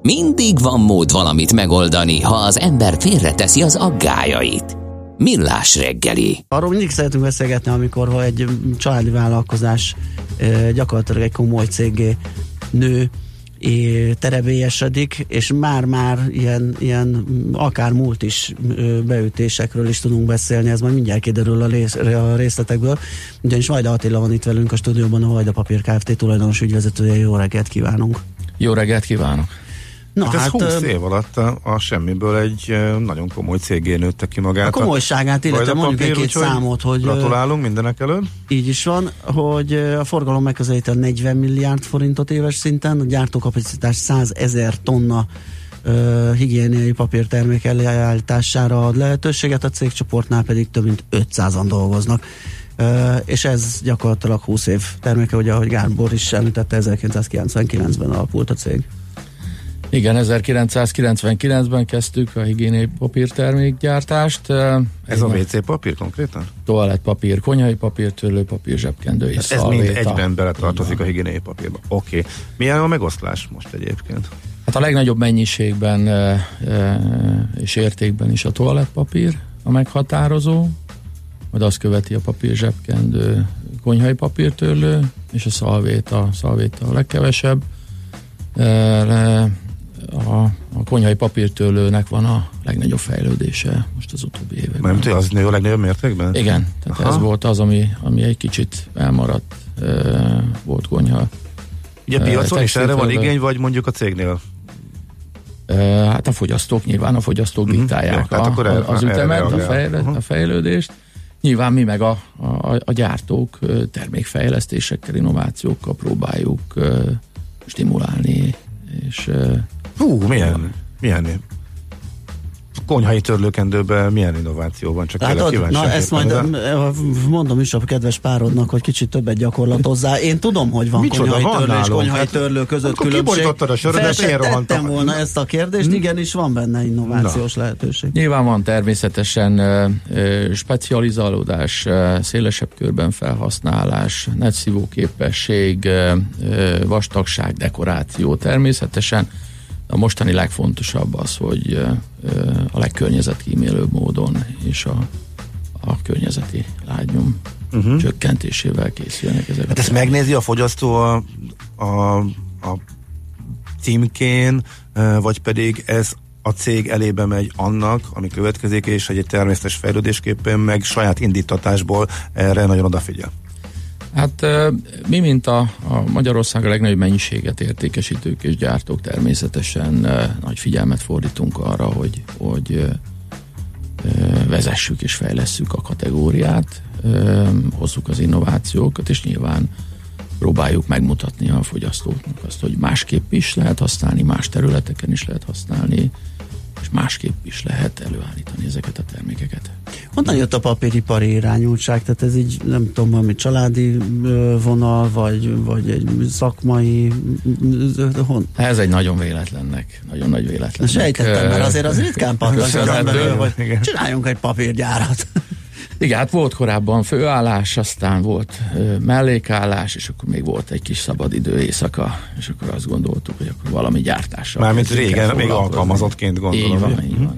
Mindig van mód valamit megoldani, ha az ember félreteszi az aggályait. Millás reggeli. Arról mindig szeretünk beszélgetni, amikor egy családi vállalkozás gyakorlatilag egy komoly céggé nő, terebélyesedik, és már ilyen akár múlt is beütésekről is tudunk beszélni, ez majd mindjárt kiderül a részletekből, ugyanis Vajda Attila van itt velünk a stúdióban, a Vajda Papír Kft. Tulajdonos ügyvezetője. Jó reggelt kívánunk! Jó reggelt kívánok! Na, hát 20 év alatt a semmiből egy nagyon komoly cégé nőtte ki magát. A komolyságát, illetve mondjuk egy-két számot, hogy... Gratulálunk mindenek előtt. Így is van, hogy a forgalom megközelíti a 40 milliárd forintot éves szinten, a gyártókapacitás 100 000 tonna higiéniai papírtermék előállítására ad lehetőséget, a cégcsoportnál pedig több mint 500-an dolgoznak. És ez gyakorlatilag 20 év terméke, ugye ahogy Gábor is említette, 1999-ben alapult a cég. Igen, 1999-ben kezdtük a higiéniai papírtermékgyártást. Ez a WC papír konkrétan? Toalettpapír, konyhai papír, törlőpapír, zsebkendő és szalvéta. Ez mind egyben beletartozik a higiéniai papírba. Oké. Milyen a megoszlás most egyébként? Hát a legnagyobb mennyiségben és értékben is a toalettpapír a meghatározó, majd azt követi a papír, zsebkendő, konyhai papírtörlő és a szalvéta a legkevesebb. A konyhai papírtörlőnek van a legnagyobb fejlődése most az utóbbi években. Nem, az nő a legnagyobb mértékben? Igen, tehát ez volt az, ami egy kicsit elmaradt, volt konyha. Ugye a piacon is erre van igény, vagy mondjuk a cégnél? Hát a fogyasztók, nyilván a fogyasztók diktálják az ütemet, a fejlődést. Nyilván mi meg a gyártók termékfejlesztésekkel, innovációkkal próbáljuk stimulálni, és... milyen konyhai törlőkendőben milyen innováció van, csak na ezt majd mondom is a kedves párodnak, hogy kicsit többet gyakorlatozzá. Én tudom, hogy van konyhai törlő és konyhai törlő között különbség. Fel sem tettem volna ezt a kérdést, igenis van benne innovációs lehetőség. Nyilván van természetesen specializálódás, szélesebb körben felhasználás, netszívóképesség, vastagság, dekoráció természetesen. A mostani legfontosabb az, hogy a legkörnyezetkímélőbb módon és a környezeti lábnyom csökkentésével készülnek ezek. Hát ezt megnézi a fogyasztó a címkén, vagy pedig ez a cég elébe megy annak, ami következik, és egy természetes fejlődésképpen meg saját indítatásból erre nagyon odafigyel. Hát mi, mint a Magyarország a legnagyobb mennyiséget értékesítők és gyártók természetesen nagy figyelmet fordítunk arra, hogy vezessük és fejlesszük a kategóriát, hozzuk az innovációkat, és nyilván próbáljuk megmutatni a fogyasztóknak azt, hogy másképp is lehet használni, más területeken is lehet használni, és másképp is lehet előállítani ezeket a termékeket. Honnan jött a papíripari irányultság? Tehát ez így, nem tudom, valami családi vonal, vagy egy szakmai... Ez egy nagyon nagy véletlennek. Sejtettem, mert azért az ritkán pattank az emberről, hogy csináljunk egy papírgyárat. Igen, hát volt korábban főállás, aztán volt mellékállás, és akkor még volt egy kis szabadidő éjszaka, és akkor azt gondoltuk, hogy akkor valami gyártással. Mármint régen még alkalmazottként gondolom. Így van.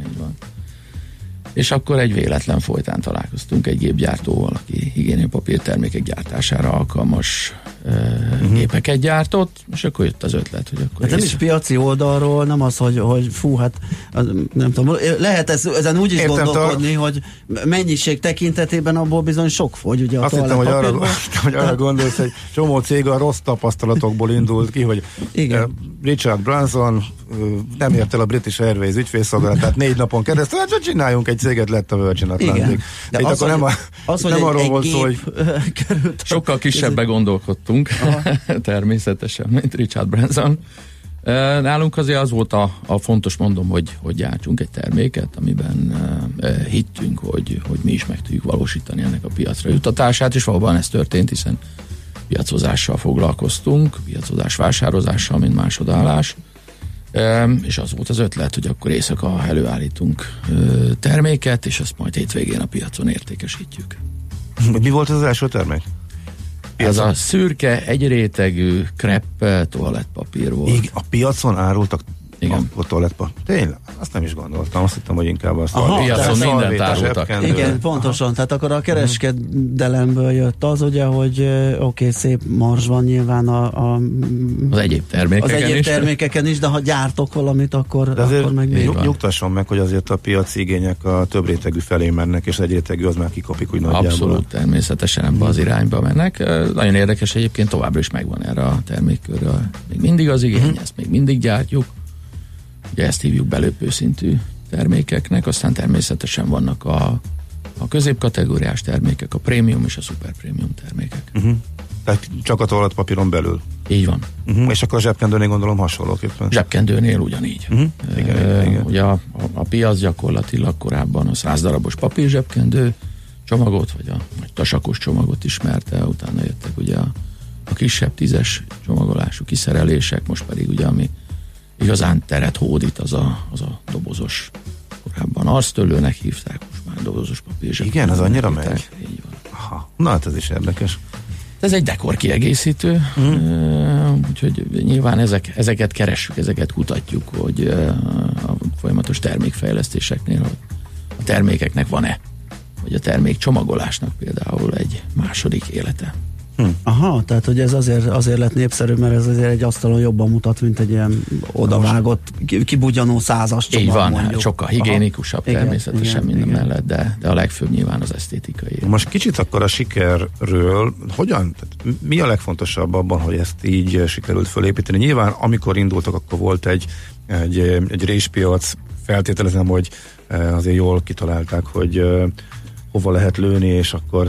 És akkor egy véletlen folytán találkoztunk egy gépgyártóval, aki higiéniai papírtermékek gyártására alkalmas gépeket gyártott, és akkor jött az ötlet, hogy akkor... Hát nem is piaci oldalról, nem az, hogy fú, hát nem tudom, lehet ezen úgy is gondolkodni, hogy mennyiség tekintetében abból bizony sok fogy, ugye a azt hittem, hogy arra gondolsz, hogy csomó cég a rossz tapasztalatokból indult ki, hogy Richard Branson nem ért el a British Airways ügyfélszolgálatát 4 napon keresztül, hát csináljunk egy céget, lett a Virgin Atlantic. De itt az, akkor nem arról volt szó, hogy... Sokkal kisebbe gondolkodtunk, természetesen, mint Richard Branson. Nálunk azért az volt a fontos, mondom, hogy gyártsunk egy terméket, amiben hittünk, hogy mi is meg tudjuk valósítani ennek a piacra jutatását, és valóban ez történt, hiszen piacozással foglalkoztunk, piacozás vásározással, mint másodállás, és az volt az ötlet, hogy akkor éjszaka előállítunk terméket, és azt majd hétvégén a piacon értékesítjük. Mi volt az első termék? Ez a szürke, egyrétegű krepp toalettpapír volt. A piacon árultak Igen. A toalettpa. Tényleg? Azt nem is gondoltam. Azt hittem, hogy inkább a piacon mindent árultak. Igen, pontosan. Tehát akkor a kereskedelemből jött az, ugye, hogy oké, szép marzs van nyilván az egyéb termékeken is, de ha gyártok valamit, akkor meg nyugtasson meg, hogy azért a piaci igények a több rétegű felé mennek, és egy rétegű az már kikopik úgy nagyjából. Abszolút, természetesen ebbe az irányba mennek. Nagyon érdekes, egyébként továbbra is megvan erre a termékkörre. Még mindig az igény, ezt még mindig gyártjuk. Ugye ezt hívjuk belépő szintű termékeknek, aztán természetesen vannak a középkategóriás termékek, a prémium és a szuperprémium termékek. Tehát csak a toalettpapíron belül. Így van. És akkor a zsebkendőnél gondolom hasonlóképpen. Zsebkendőnél ugyanígy. Igen. Ugye a piac gyakorlatilag korábban a 100 darabos papír zsebkendő csomagot, vagy a tasakos csomagot ismerte, utána jöttek ugye a kisebb 10-es csomagolású kiszerelések, most pedig ugye ami igazán teret hódít, az a dobozos, korábban arctörlőnek hívták, most már dobozos papír. Igen, az annyira megy? Így van. Aha. Na hát ez is érdekes. Ez egy dekor kiegészítő, úgyhogy nyilván ezeket keressük, ezeket kutatjuk, hogy a folyamatos termékfejlesztéseknél a termékeknek van-e, vagy a termék csomagolásnak például egy második élete. Aha, tehát hogy ez azért lett népszerű, mert ez azért egy asztalon jobban mutat, mint egy ilyen odavágott, kibugyanó 100-as csomag. Így van, mondjuk. sokkal higiénikusabb természetesen minden igen. mellett, de a legfőbb nyilván az esztétikai. Most kicsit akkor a sikerről, mi a legfontosabb abban, hogy ezt így sikerült fölépíteni? Nyilván, amikor indultak, akkor volt egy réspiac, feltételezem, hogy azért jól kitalálták, hogy hova lehet lőni, és akkor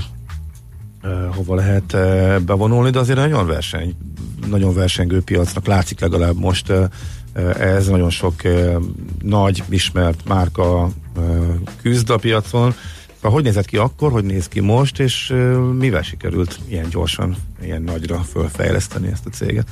hova lehet bevonulni, de azért nagyon versengő piacnak látszik legalább most ez nagyon sok nagy, ismert márka küzd a piacon. Hogy nézett ki akkor, hogy néz ki most, és mivel sikerült ilyen gyorsan, ilyen nagyra fölfejleszteni ezt a céget?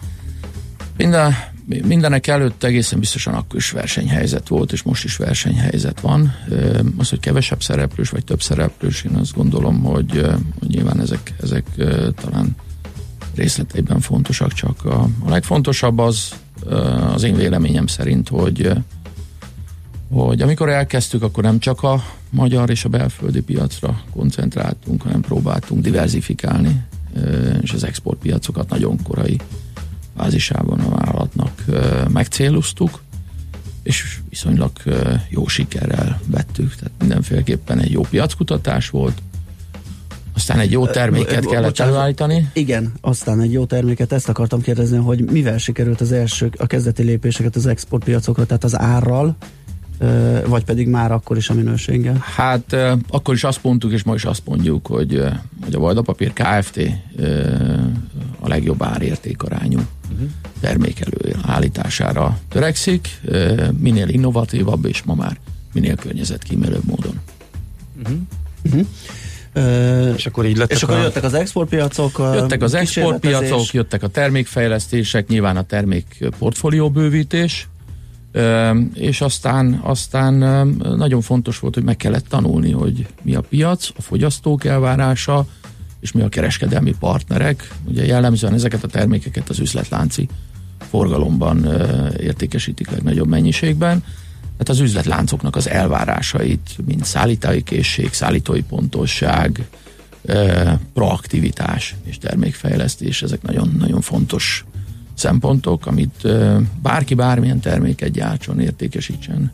Mindenek előtt egészen biztosan akkor is versenyhelyzet volt, és most is versenyhelyzet van. Az, hogy kevesebb szereplős, vagy több szereplős, én azt gondolom, hogy nyilván ezek talán részleteiben fontosak, csak a legfontosabb az én véleményem szerint, hogy amikor elkezdtük, akkor nem csak a magyar és a belföldi piacra koncentráltunk, hanem próbáltunk diverzifikálni, és az exportpiacokat nagyon korai fázisában a vállalatnak megcéloztuk, és viszonylag jó sikerrel vettük, tehát mindenféleképpen egy jó piackutatás volt, aztán egy jó terméket kellett előállítani. Igen, aztán egy jó terméket, ezt akartam kérdezni, hogy mivel sikerült a kezdeti lépéseket az exportpiacokra, tehát az árral, vagy pedig már akkor is a minőséggel? Hát akkor is azt mondtuk, és ma is azt mondjuk, hogy a Vajda-Papír Kft. A legjobb árértékarányú termékelő állítására törekszik, minél innovatívabb, és ma már minél környezetkímélőbb módon. És akkor így lettek akkor jöttek az exportpiacok. Jöttek a termékfejlesztések, nyilván a termék portfólió bővítés, és aztán nagyon fontos volt, hogy meg kellett tanulni, hogy mi a piac, a fogyasztók elvárása, és mi a kereskedelmi partnerek. Ugye jellemzően ezeket a termékeket az üzletlánci forgalomban értékesítik legnagyobb mennyiségben. Tehát az üzletláncoknak az elvárásait, mint szállítói készség, szállítói pontosság, proaktivitás és termékfejlesztés, ezek nagyon-nagyon fontos szempontok, amit bárki bármilyen terméket gyártson, értékesítsen.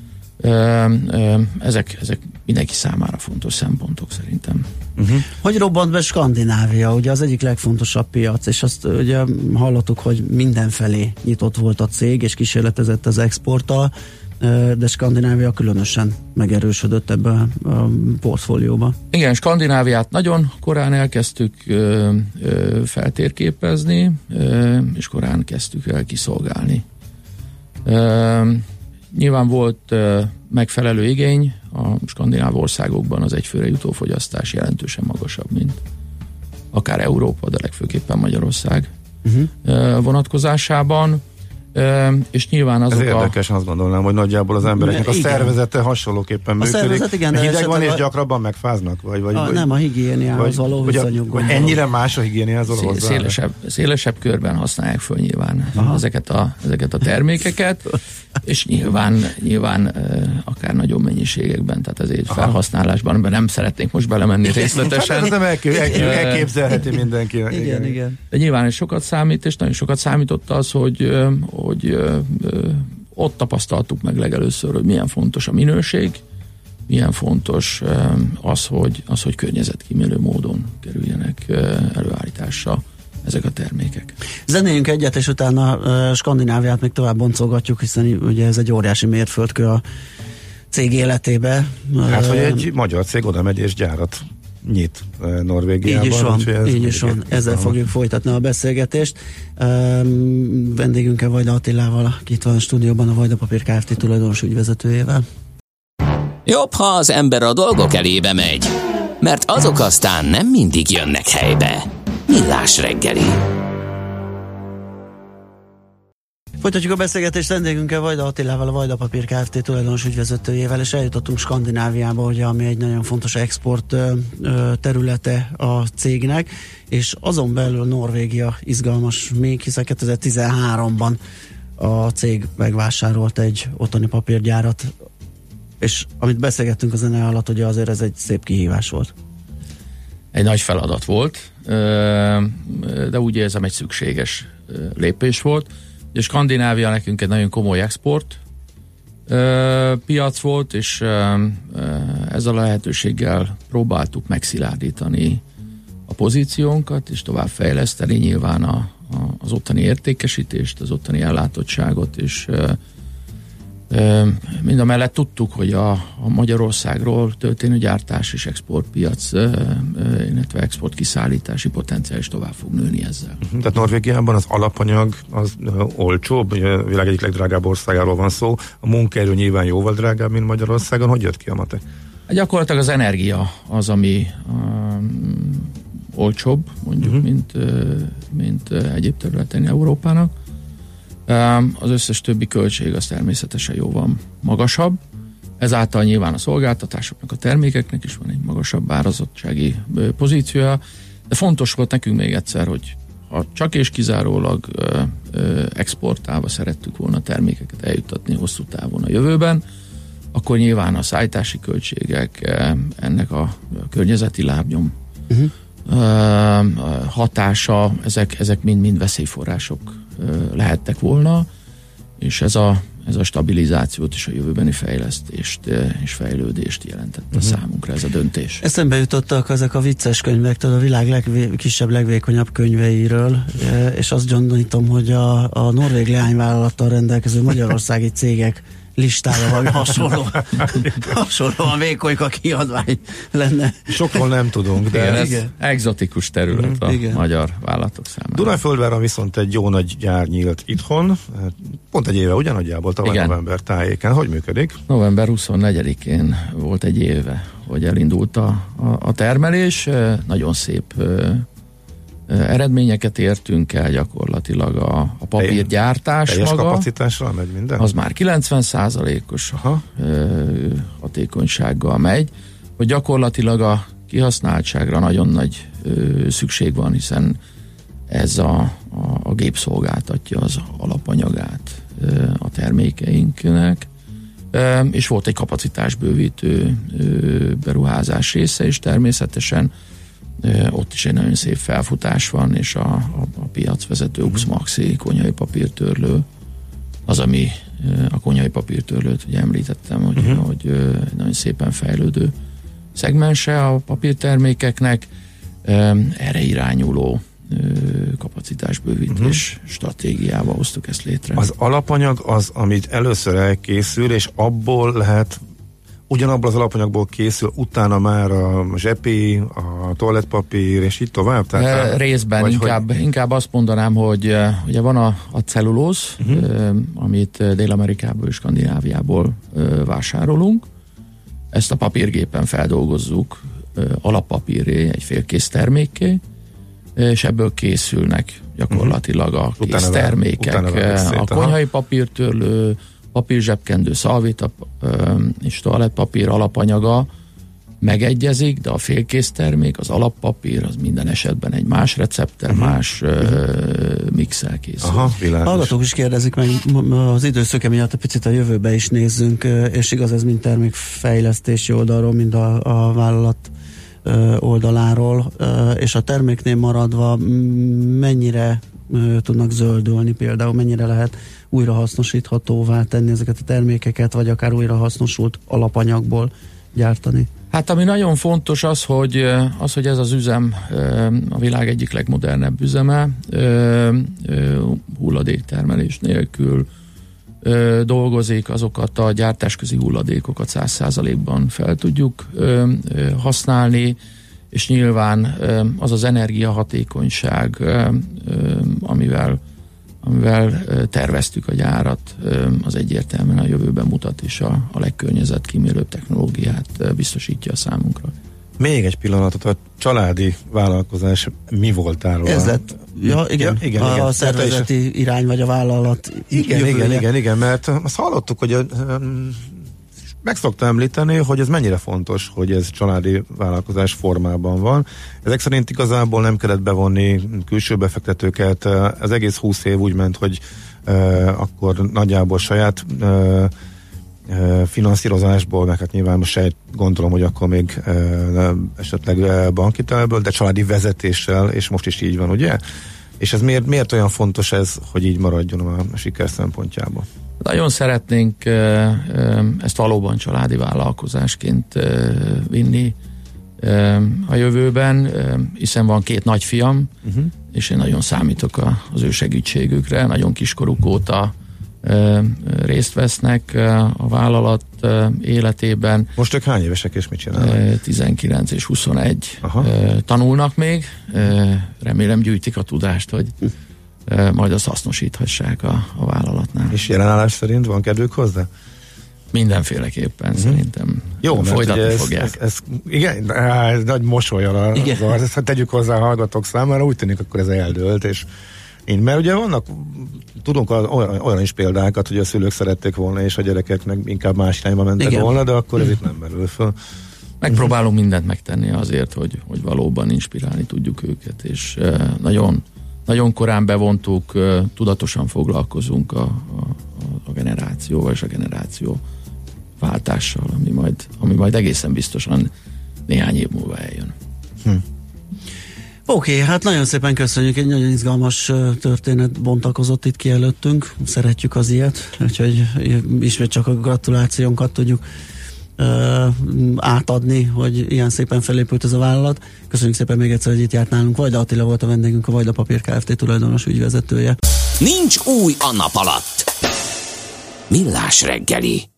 Ezek mindenki számára fontos szempontok szerintem. Hogy robbant be Skandinávia? Ugye az egyik legfontosabb piac, és azt ugye hallottuk, hogy mindenfelé nyitott volt a cég, és kísérletezett az exporttal, de Skandinávia különösen megerősödött ebbe a portfólióba. Igen, Skandináviát nagyon korán elkezdtük feltérképezni, és korán kezdtük el kiszolgálni. Nyilván volt megfelelő igény, a skandináv országokban az egyfőre jutó fogyasztás jelentősen magasabb, mint akár Európa, de legfőképpen Magyarország vonatkozásában. És nyilván azok ez érdekes, azt gondolnám, hogy nagyjából az embereknek a szervezete hasonlóképpen működik. Szervezet, igen, hideg van és gyakrabban megfáznak? Nem, a higiéniához való viszonyuk. Vagy ennyire más a higiéniához való hozzá? Szélesebb körben használják föl nyilván ezeket a termékeket, és nyilván akár nagyobb mennyiségekben, tehát ezért felhasználásban, mert nem szeretnénk most belemenni részletesen. Hát ez nem elképzelheti mindenki. Igen. De nyilván ez sokat számít, és nagyon sokat számított az, hogy ott tapasztaltuk meg legelőször, hogy milyen fontos a minőség, milyen fontos az, hogy környezetkímélő módon kerüljenek előállításra ezek a termékek. Zenéljünk egyet, és utána Skandináviát még tovább boncolgatjuk, hiszen ugye ez egy óriási mérföldkő a cég életébe. Hát, hogy egy magyar cég oda megy és gyárat nyit Norvégiában. Így is van. Ezzel fogjuk folytatni a beszélgetést. Vendégünkkel Vajda Attilával, aki itt van a stúdióban, a Vajda Papír Kft. Tulajdonos ügyvezetőjével. Jobb, ha az ember a dolgok elébe megy, mert azok aztán nem mindig jönnek helybe. Millás reggeli. Folytatjuk a beszélgetést vendégünkkel, Vajda Attilával, a Vajda Papír Kft. Tulajdonos ügyvezetőjével, és eljutottunk Skandináviába, ugye, ami egy nagyon fontos export területe a cégnek, és azon belül Norvégia izgalmas még, hiszen 2013-ban a cég megvásárolt egy otthoni papírgyárat, és amit beszélgettünk a zene alatt, ugye azért ez egy szép kihívás volt. Egy nagy feladat volt, de úgy érzem, egy szükséges lépés volt. És Skandinávia nekünk egy nagyon komoly export piac volt, és ezzel a lehetőséggel próbáltuk megszilárdítani a pozíciónkat, és tovább fejleszteni nyilván az ottani értékesítést, az ottani ellátottságot, és mindamellett tudtuk, hogy a Magyarországról történő gyártás és exportpiac, illetve exportkiszállítási potenciál is tovább fog nőni ezzel. Tehát Norvégiában az alapanyag az olcsóbb, a világ egyik legdrágább országáról van szó, a munkaerő nyilván jóval drágább, mint Magyarországon. Hogy jött ki a matek? Gyakorlatilag az energia az, ami olcsóbb, mondjuk, mint egyéb területen Európának. Az összes többi költség az természetesen jóval magasabb. Ezáltal nyilván a szolgáltatásoknak, a termékeknek is van egy magasabb árazottsági pozíciója, de fontos volt nekünk még egyszer, hogy ha csak és kizárólag exportálva szerettük volna termékeket eljuttatni hosszú távon a jövőben, akkor nyilván a szállítási költségek, ennek a környezeti lábnyom hatása, ezek mind veszélyforrások lehettek volna, és ez a stabilizációt és a jövőbeni fejlesztést és fejlődést jelentette számunkra ez a döntés. Eszembe jutottak ezek a vicces könyvek, a világ legkisebb, legvékonyabb könyveiről, és azt gyanítom, hogy a norvég leányvállalattal rendelkező magyarországi cégek listája valami hasonlóan vékonyka kiadvány lenne. Sokról nem tudunk, de ez egzotikus terület a magyar vállalatok számára. Dunajföldváron viszont egy jó nagy gyár nyílt itthon, pont egy éve ugyanagyjából, tavaly november tájéken. Hogy működik? November 24-én volt egy éve, hogy elindult a termelés. Nagyon szép eredményeket értünk el, gyakorlatilag a papírgyártás teljes maga. Kapacitásra megy minden? Az már 90%-os hatékonysággal megy, hogy gyakorlatilag a kihasználtságra nagyon nagy szükség van, hiszen ez a gép szolgáltatja az alapanyagát a termékeinknek, és volt egy kapacitásbővítő beruházás része, és természetesen ott is egy nagyon szép felfutás van, és a piacvezető Uxmaxi konyhai papírtörlő az, ami a konyhai papírtörlőt ugye említettem, hogy nagyon szépen fejlődő szegmense a papírtermékeknek, erre irányuló kapacitásbővítés stratégiával hoztuk ezt létre. Az alapanyag az, amit először elkészül, és abból lehet ugyanabból az alapanyagból készül, utána már a zsepi, a toalettpapír, és így tovább? Tehát részben inkább azt mondanám, hogy ugye van a cellulóz, amit Dél-Amerikából és Skandináviából vásárolunk. Ezt a papírgépen feldolgozzuk alappapírré, egy félkész termékké, és ebből készülnek gyakorlatilag a késztermékek, a konyhai papírtörlő, papírzsebkendő, szalvita és toalettpapír alapanyaga megegyezik, de a félkész termék, az alappapír, az minden esetben egy más recepttel, más mixel készül. Hallgatók is kérdezik meg, az időszöke miatt egy picit a jövőbe is nézzünk, és igaz ez mind termékfejlesztési oldalról, mind a vállalat oldaláról, és a terméknél maradva mennyire tudnak zöldülni például, mennyire lehet újrahasznosíthatóvá tenni ezeket a termékeket, vagy akár újrahasznosult alapanyagból gyártani? Hát ami nagyon fontos az, hogy ez az üzem a világ egyik legmodernebb üzeme, hulladéktermelés nélkül dolgozik, azokat a gyártásközi hulladékokat 100%-ban fel tudjuk használni, és nyilván az az energiahatékonyság, amivel terveztük a gyárat, az egyértelműen a jövőben mutat, és a legkörnyezetkímélőbb technológiát biztosítja a számunkra. Még egy pillanatot, a családi vállalkozás mi voltáról? Ez lett, igen, a szervezeti irány, vagy a vállalat Igen, mert azt hallottuk, hogy meg szokta említeni, hogy ez mennyire fontos, hogy ez családi vállalkozás formában van. Ezek szerint igazából nem kellett bevonni külső befektetőket, az egész 20 év úgy ment, hogy akkor nagyjából saját finanszírozásból, meg hát nyilván most gondolom, hogy akkor még esetleg bankhitelből, de családi vezetéssel, és most is így van, ugye? És ez miért olyan fontos ez, hogy így maradjon a siker szempontjából? Nagyon szeretnénk ezt valóban családi vállalkozásként vinni a jövőben, hiszen van 2 nagyfiam, és én nagyon számítok az ő segítségükre, nagyon kiskoruk óta részt vesznek a vállalat életében. Most ők hány évesek és mit csinálnak? 19 és 21. Tanulnak még, remélem gyűjtik a tudást, hogy majd azt hasznosíthassák a vállalatnál. És jelenállás szerint van kedvük hozzá? Mindenféleképpen szerintem jó, folytatni fogják. Igen, nagy mosollyal az arc, ezt tegyük hozzá a hallgatók számára, úgy tűnik, akkor ez eldőlt, és mert ugye vannak, tudunk olyan is példákat, hogy a szülők szerették volna, és a gyerekek meg inkább más irányba mentek volna, de akkor ez itt nem merül föl. Megpróbálunk mindent megtenni azért, hogy valóban inspirálni tudjuk őket, és nagyon korán bevontuk, tudatosan foglalkozunk a generációval és a generáció váltással, ami majd egészen biztosan néhány év múlva eljön. Oké, hát nagyon szépen köszönjük, egy nagyon izgalmas történet bontakozott itt ki előttünk, szeretjük az ilyet, úgyhogy ismét csak a gratulációnkat tudjuk átadni, hogy ilyen szépen felépült ez a vállalat. Köszönjük szépen még egyszer, hogy itt járt nálunk. Vajda Attila volt a vendégünk, a Vajda Papír Kft. Tulajdonos ügyvezetője. Nincs új a nap alatt. Millás reggeli.